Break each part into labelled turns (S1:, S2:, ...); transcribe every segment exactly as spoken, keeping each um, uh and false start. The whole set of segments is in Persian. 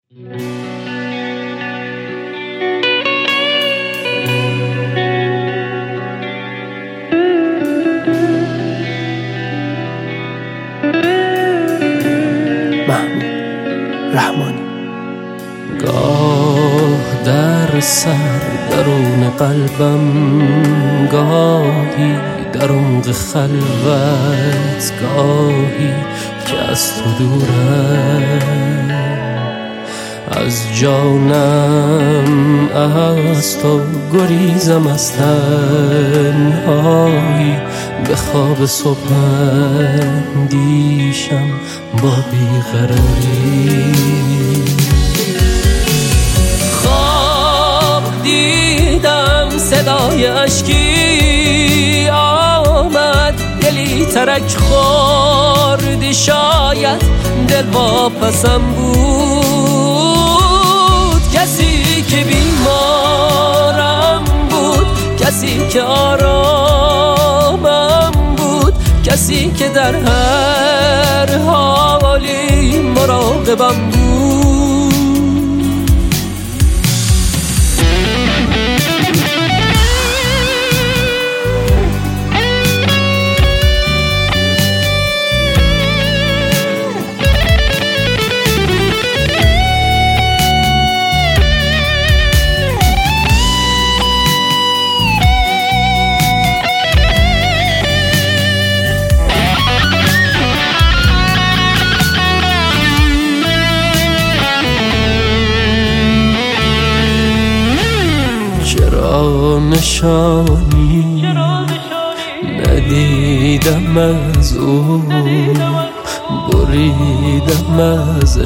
S1: محمود رحمانی.
S2: گاه در سر درون قلبم، گاهی در عمق خلوت، گاهی که از تو دورم، از جانم از تو گریزم، از تنهایی به خواب صبح اندیشم با بیقراری. خواب دیدم صدای اشکی آمد، دلی ترک خوردی، شاید دل واپسم بود. کسی که بیمارم بود، کسی که آرامم بود، کسی که در هر حالی مراقبم بود. چرا نشانی ندیدم از او، بریدم از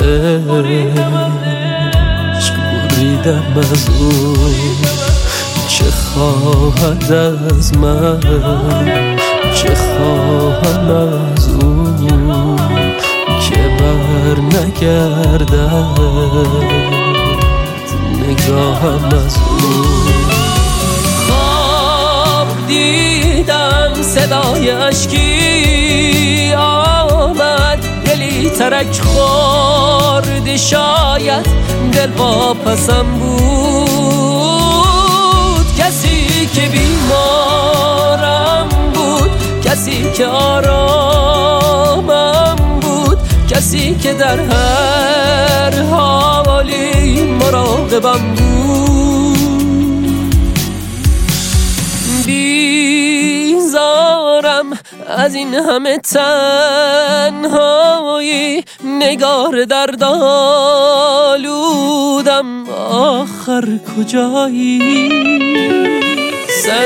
S2: عشق، بریدم از او. چه خواهد از من، چه خواهم از او که بر نگردد نگاهم از او. خواب دیدم صدای اشکی آمد، دلی ترک خوردی، شاید دل واپسم بود. کسی که بیمارم بود، کسی که آرامم بود، کسی که در هر حالی مراقبم بود. بیزارم از این همه تنهایی، نگار دردآلودم، آخر کجایی؟ صد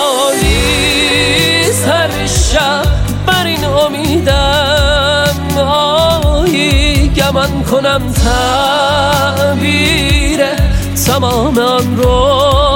S2: سالی هر شب بر این امیدم، آهی گمان کنم تعبیر تمام آن رو